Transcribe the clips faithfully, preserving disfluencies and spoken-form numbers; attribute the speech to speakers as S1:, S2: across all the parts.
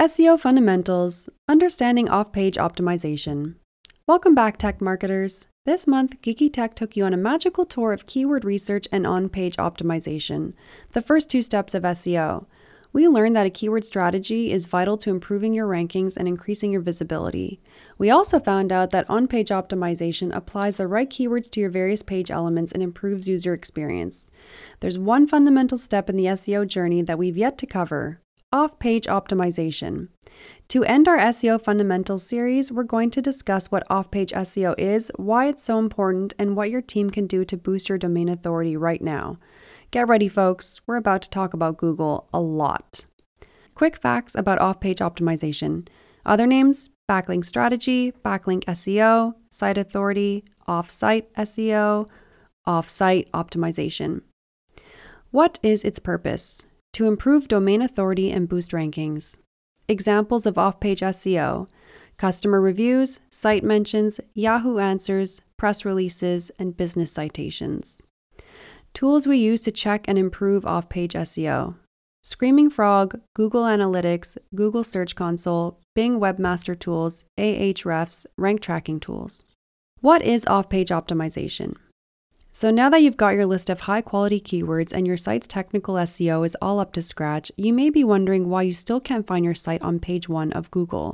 S1: S E O Fundamentals, Understanding Off-Page Optimization. Welcome back, tech marketers. This month, Geeky Tech took you on a magical tour of keyword research and on-page optimization, the first two steps of S E O. We learned that a keyword strategy is vital to improving your rankings and increasing your visibility. We also found out that on-page optimization applies the right keywords to your various page elements and improves user experience. There's one fundamental step in the S E O journey that we've yet to cover: off-page optimization. To end our S E O Fundamentals series, we're going to discuss what off-page S E O is, why it's so important, and what your team can do to boost your domain authority right now. Get ready, folks. We're about to talk about Google a lot. Quick facts about off-page optimization. Other names: backlink strategy, backlink S E O, site authority, off-site S E O, off-site optimization. What is its purpose? To improve domain authority and boost rankings. Examples of off-page S E O: customer reviews, site mentions, Yahoo Answers, press releases, and business citations. Tools we use to check and improve off-page S E O: Screaming Frog, Google Analytics, Google Search Console, Bing Webmaster Tools, Ahrefs, rank tracking tools. What is off-page optimization? So now that you've got your list of high-quality keywords and your site's technical S E O is all up to scratch, you may be wondering why you still can't find your site on page one of Google.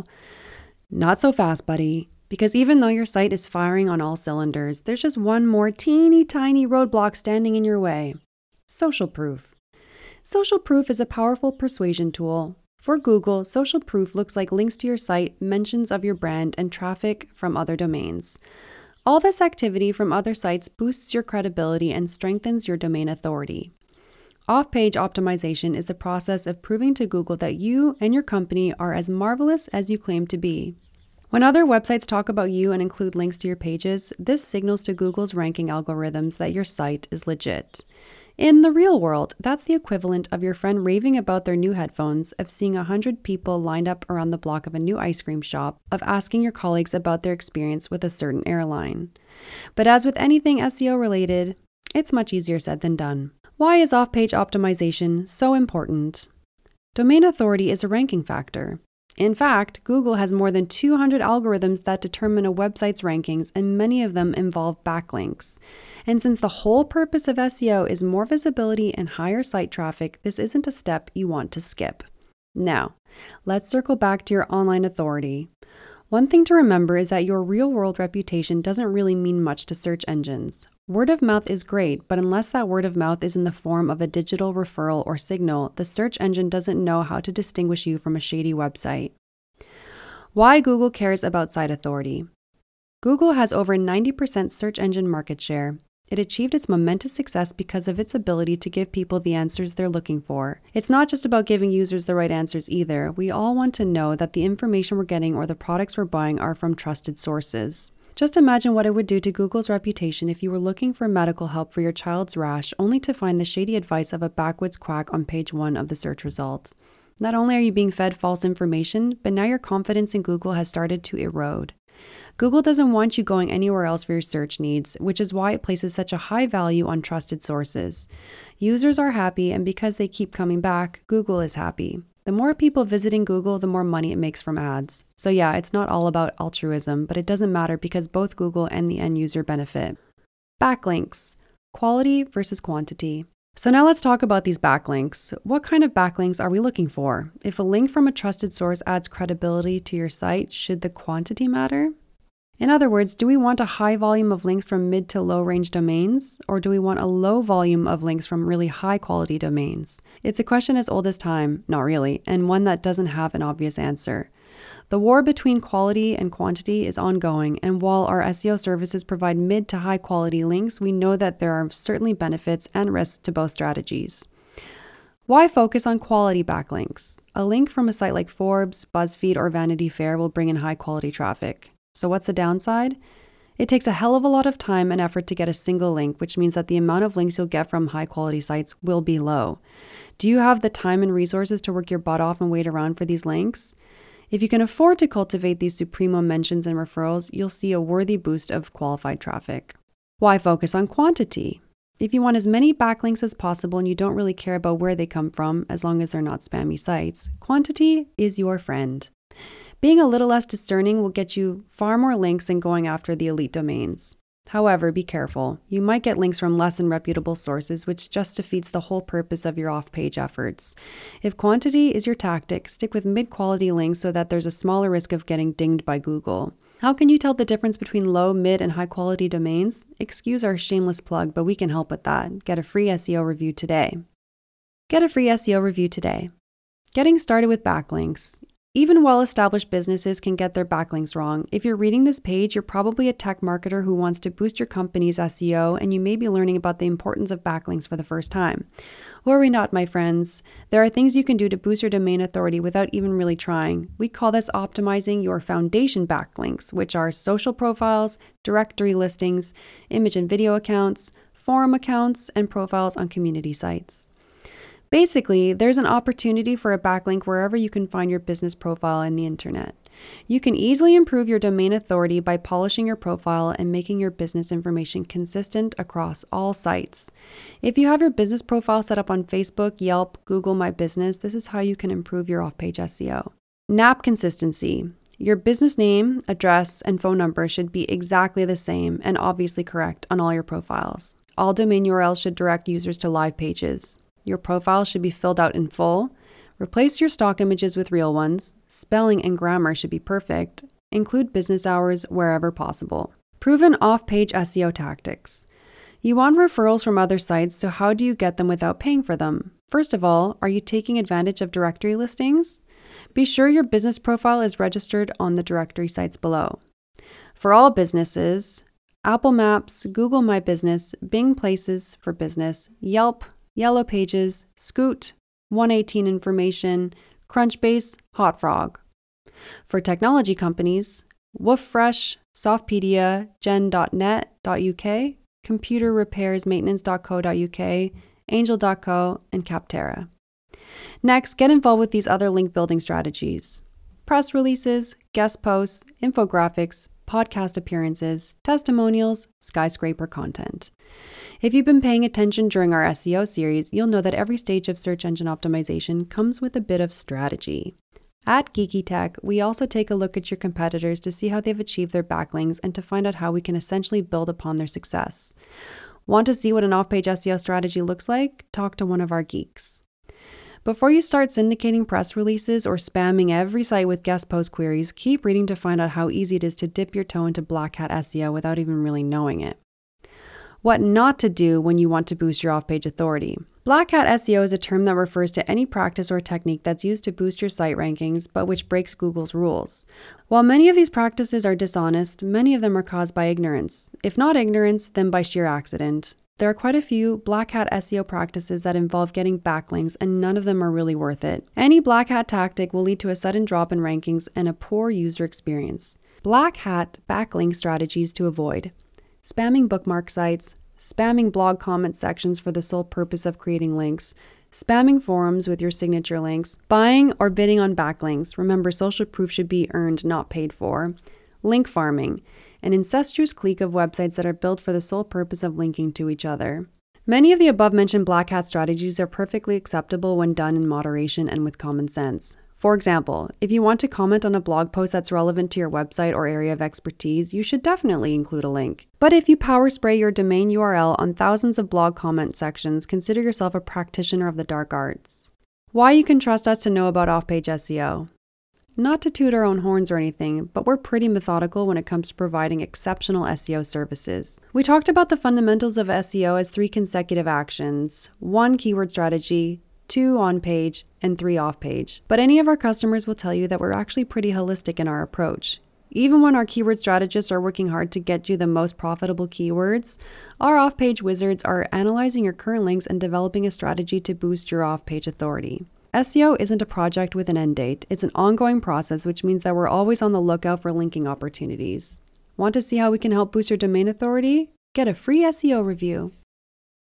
S1: Not so fast, buddy. Because even though your site is firing on all cylinders, there's just one more teeny tiny roadblock standing in your way: social proof. Social proof is a powerful persuasion tool. For Google, social proof looks like links to your site, mentions of your brand, and traffic from other domains. All this activity from other sites boosts your credibility and strengthens your domain authority. Off-page optimization is the process of proving to Google that you and your company are as marvelous as you claim to be. When other websites talk about you and include links to your pages, this signals to Google's ranking algorithms that your site is legit. In the real world, that's the equivalent of your friend raving about their new headphones, of seeing a hundred people lined up around the block of a new ice cream shop, of asking your colleagues about their experience with a certain airline. But as with anything S E O related, it's much easier said than done. Why is off-page optimization so important? Domain authority is a ranking factor. In fact, Google has more than two hundred algorithms that determine a website's rankings, and many of them involve backlinks. And since the whole purpose of S E O is more visibility and higher site traffic, this isn't a step you want to skip. Now, let's circle back to your online authority. One thing to remember is that your real-world reputation doesn't really mean much to search engines. Word of mouth is great, but unless that word of mouth is in the form of a digital referral or signal, the search engine doesn't know how to distinguish you from a shady website. Why Google cares about site authority. Google has over ninety percent search engine market share. It achieved its momentous success because of its ability to give people the answers they're looking for. It's not just about giving users the right answers either. We all want to know that the information we're getting or the products we're buying are from trusted sources. Just imagine what it would do to Google's reputation if you were looking for medical help for your child's rash, only to find the shady advice of a backwoods quack on page one of the search results. Not only are you being fed false information, but now your confidence in Google has started to erode. Google doesn't want you going anywhere else for your search needs, which is why it places such a high value on trusted sources. Users are happy, and because they keep coming back, Google is happy. The more people visiting Google, the more money it makes from ads. So yeah, it's not all about altruism, but it doesn't matter because both Google and the end user benefit. Backlinks: quality versus quantity. So now let's talk about these backlinks. What kind of backlinks are we looking for? If a link from a trusted source adds credibility to your site, should the quantity matter? In other words, do we want a high volume of links from mid to low range domains, or do we want a low volume of links from really high quality domains? It's a question as old as time, not really, and one that doesn't have an obvious answer. The war between quality and quantity is ongoing, and while our S E O services provide mid to high quality links, we know that there are certainly benefits and risks to both strategies. Why focus on quality backlinks? A link from a site like Forbes, BuzzFeed, or Vanity Fair will bring in high quality traffic. So what's the downside? It takes a hell of a lot of time and effort to get a single link, which means that the amount of links you'll get from high quality sites will be low. Do you have the time and resources to work your butt off and wait around for these links? If you can afford to cultivate these supremo mentions and referrals, you'll see a worthy boost of qualified traffic. Why focus on quantity? If you want as many backlinks as possible and you don't really care about where they come from, as long as they're not spammy sites, quantity is your friend. Being a little less discerning will get you far more links than going after the elite domains. However, be careful. You might get links from less than reputable sources, which just defeats the whole purpose of your off-page efforts. If quantity is your tactic, stick with mid-quality links so that there's a smaller risk of getting dinged by Google. How can you tell the difference between low, mid, and high-quality domains? Excuse our shameless plug, but we can help with that. Get a free S E O review today. Get a free S E O review today. Getting started with backlinks. Even well-established businesses can get their backlinks wrong. If you're reading this page, you're probably a tech marketer who wants to boost your company's S E O, and you may be learning about the importance of backlinks for the first time. Worry not, my friends. There are things you can do to boost your domain authority without even really trying. We call this optimizing your foundation backlinks, which are social profiles, directory listings, image and video accounts, forum accounts, and profiles on community sites. Basically, there's an opportunity for a backlink wherever you can find your business profile in the internet. You can easily improve your domain authority by polishing your profile and making your business information consistent across all sites. If you have your business profile set up on Facebook, Yelp, Google My Business, this is how you can improve your off-page S E O. N A P consistency. Your business name, address, and phone number should be exactly the same and obviously correct on all your profiles. All domain U R Ls should direct users to live pages. Your profile should be filled out in full. Replace your stock images with real ones. Spelling and grammar should be perfect. Include business hours wherever possible. Proven off-page S E O tactics. You want referrals from other sites, so how do you get them without paying for them? First of all, are you taking advantage of directory listings? Be sure your business profile is registered on the directory sites below. For all businesses, Apple Maps, Google My Business, Bing Places for Business, Yelp, Yellow Pages, Scoot, one eighteen Information, Crunchbase, Hotfrog. For technology companies, WoofFresh, Softpedia, gen dot net dot U K, computer repairs maintenance dot co dot U K, angel dot co, and Capterra. Next, get involved with these other link building strategies. Press releases, guest posts, infographics, podcast appearances, testimonials, skyscraper content. If you've been paying attention during our S E O series, you'll know that every stage of search engine optimization comes with a bit of strategy. At Geeky Tech, we also take a look at your competitors to see how they've achieved their backlinks and to find out how we can essentially build upon their success. Want to see what an off-page S E O strategy looks like? Talk to one of our geeks. Before you start syndicating press releases or spamming every site with guest post queries, keep reading to find out how easy it is to dip your toe into black hat S E O without even really knowing it. What not to do when you want to boost your off-page authority. Black hat S E O is a term that refers to any practice or technique that's used to boost your site rankings, but which breaks Google's rules. While many of these practices are dishonest, many of them are caused by ignorance. If not ignorance, then by sheer accident. There are quite a few black hat S E O practices that involve getting backlinks, and none of them are really worth it. Any black hat tactic will lead to a sudden drop in rankings and a poor user experience. Black hat backlink strategies to avoid: spamming bookmark sites, spamming blog comment sections for the sole purpose of creating links, spamming forums with your signature links, buying or bidding on backlinks. Remember, social proof should be earned, not paid for. Link farming, an incestuous clique of websites that are built for the sole purpose of linking to each other. Many of the above-mentioned black hat strategies are perfectly acceptable when done in moderation and with common sense. For example, if you want to comment on a blog post that's relevant to your website or area of expertise, you should definitely include a link. But if you power spray your domain U R L on thousands of blog comment sections, consider yourself a practitioner of the dark arts. Why you can trust us to know about off-page S E O. Not to toot our own horns or anything, but we're pretty methodical when it comes to providing exceptional S E O services. We talked about the fundamentals of S E O as three consecutive actions: one, keyword strategy; two, on-page; and three, off-page. But any of our customers will tell you that we're actually pretty holistic in our approach. Even when our keyword strategists are working hard to get you the most profitable keywords, our off-page wizards are analyzing your current links and developing a strategy to boost your off-page authority. S E O isn't a project with an end date. It's an ongoing process, which means that we're always on the lookout for linking opportunities. Want to see how we can help boost your domain authority? Get a free S E O review.